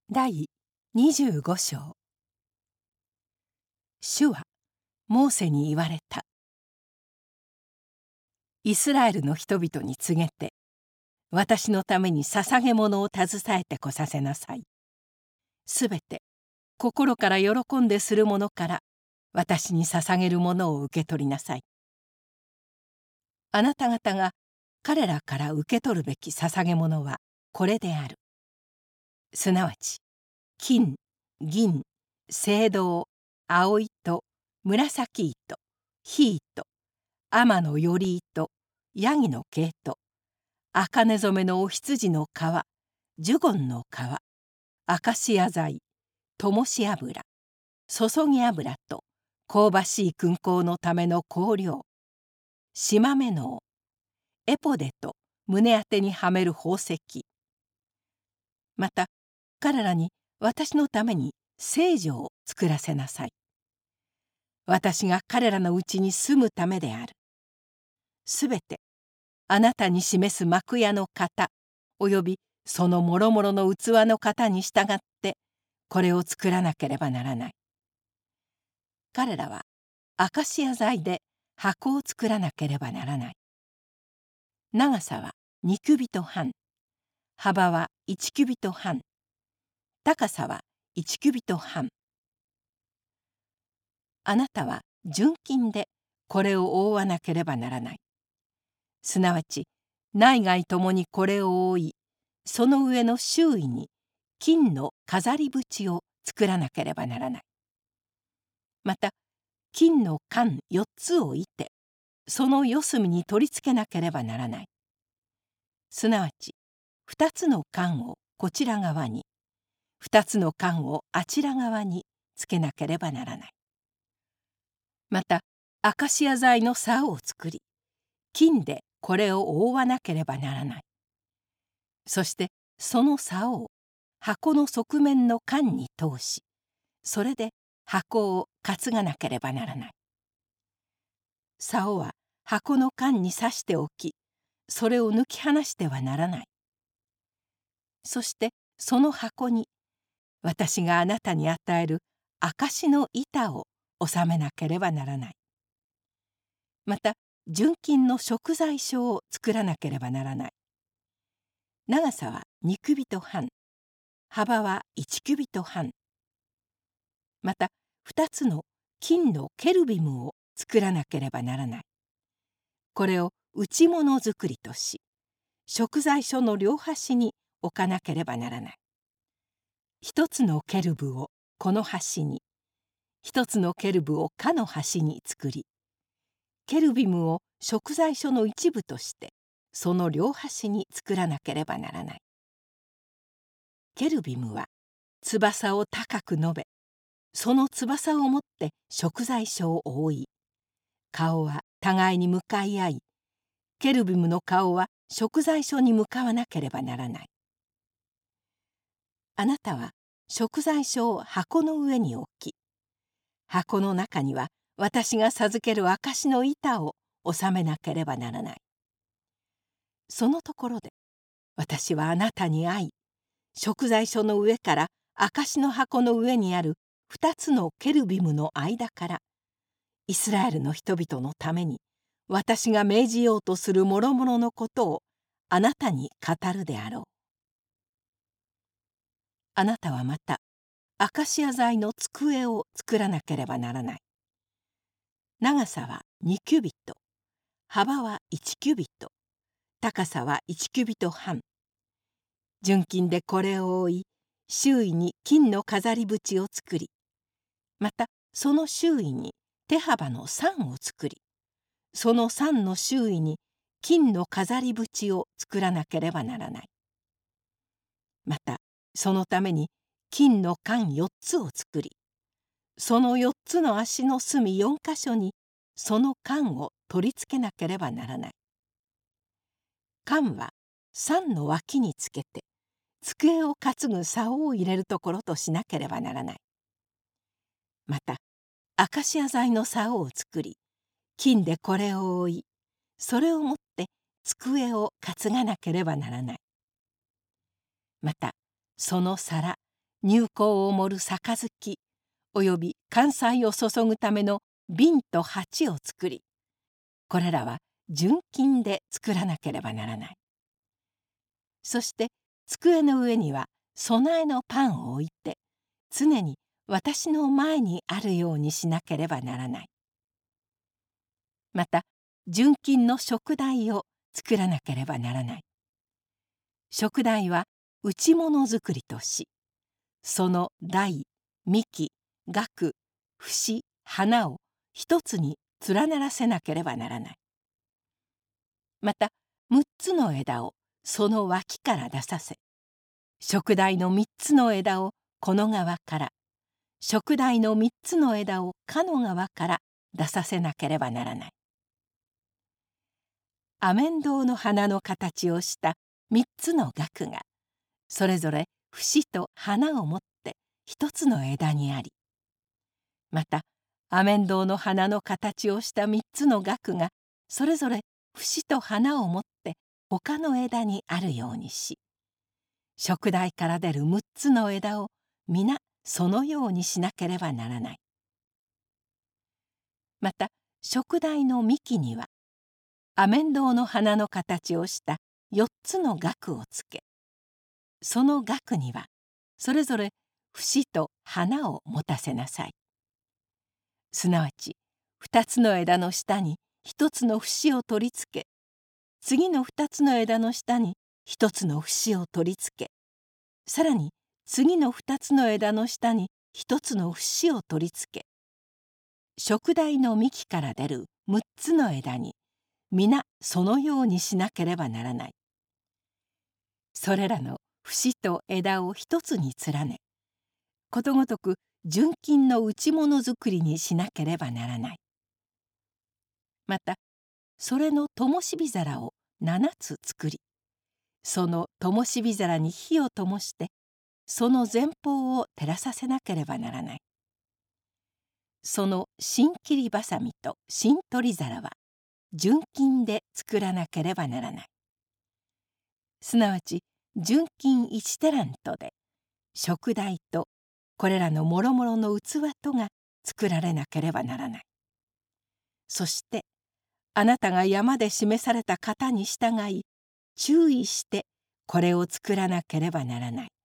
第25章。主はモーセに言われた。イスラエルの人々に告げて、私のために捧げ物を携えてこさせなさい。すべて心から喜んでするものから私に捧げるものを受け取りなさい。あなた方が彼らから受け取るべき捧げ物はこれである。すなわち金、銀、青銅、青糸、紫糸、緋糸、天のより糸、ヤギの毛糸、茜染めのお羊の皮、ジュゴンの皮、アカシア材、灯し油、注ぎ油と香ばしい燻香のための香料、縞目のエポデと胸当てにはめる宝石。また彼らに私のために聖所を作らせなさい。私が彼らのうちに住むためである。すべてあなたに示す幕屋の型およびそのもろもろの器の型に従ってこれを作らなければならない。彼らはアカシア材で箱を作らなければならない。長さは2キュビト半、幅は1キュビト半、高さは1キュビト半。あなたは純金でこれを覆わなければならない。すなわち内外ともにこれを覆い、その上の周囲に金の飾り縁を作らなければならない。また金の管4つをいて、その四隅に取り付けなければならない。すなわち2つの管をこちら側に、2つの管をあちら側につけなければならない。またアカシア材の竿を作り、金でこれを覆わなければならない。そしてその竿を箱の側面の管に通し、それで箱を担がなければならない。竿は箱の管に刺しておき、それを抜き放してはならない。そしてその箱に私があなたに与える証の板を収めなければならない。また純金の贖罪書を作らなければならない。長さは2キュビト半、幅は1キュビト半。また2つの金のケルビムを作らなければならない。これを内物作りとし、贖罪書の両端に置かなければならない。一つのケルブをこの端に、一つのケルブをかの端に作り、ケルビムを贖罪書の一部としてその両端に作らなければならない。ケルビムは翼を高く伸べ、その翼をもって贖罪書を覆い、顔は互いに向かい合い、ケルビムの顔は贖罪書に向かわなければならない。あなたは贖罪書を箱の上に置き、箱の中には私が授ける証の板を収めなければならない。そのところで私はあなたに会い、贖罪書の上から証の箱の上にある2つのケルビムの間からイスラエルの人々のために私が命じようとする諸々のことをあなたに語るであろう。あなたはまたアカシア材の机を作らなければならない。長さは2キュビット、幅は1キュビット、高さは1キュビット半。純金でこれを覆い、周囲に金の飾り縁を作り、またその周囲に手幅の3を作り、その3の周囲に金の飾り縁を作らなければならない。またそのために金の管4つを作り、その4つの足の隅4か所にその管を取り付けなければならない。管は3の脇につけて机を担ぐ竿を入れるところとしなければならない。またアカシア材の竿を作り、金でこれを覆い、それを持って机を担がなければならない。またその皿入香を盛る杯および灌祭を注ぐための瓶と鉢を作り、これらは純金で作らなければならない。そして机の上には供えのパンを置いて、常に私の前にあるようにしなければならない。また純金の燭台を作らなければならない。燭台は打物作りとし、その台、幹、萼、節、花を一つに連ならせなければならない。また6つの枝をその脇から出させ、燭台の3つの枝をこの側から、燭台の3つの枝をかの側から出させなければならない。アメンドウの花の形をした3つの萼が、それぞれ節と花を持って1つの枝にあり、またアメンドウの花の形をした3つの萼が、それぞれ節と花を持って他の枝にあるようにし、燭台から出る6つの枝を皆そのようにしなければならない。また燭台の幹にはアメンドウの花の形をした4つの萼をつけ、その萼にはそれぞれ節と花を持たせなさい。すなわち2つの枝の下に1つの節を取り付け、次の2つの枝の下に1つの節を取り付け、さらに次の2つの枝の下に1つの節を取り付け、燭台の幹から出る6つの枝に皆そのようにしなければならない。それらの節と枝を一つに連ね、ことごとく純金の打物作りにしなければならない。またそれの灯火皿を7つ作り、その灯火皿に火を灯して、その前方を照らさせなければならない。その新切りばさみと新取り皿は純金で作らなければならない。すなわち純金1テラントで燭台とこれらのもろもろの器とが作られなければならない。そしてあなたが山で示された型に従い注意してこれを作らなければならない。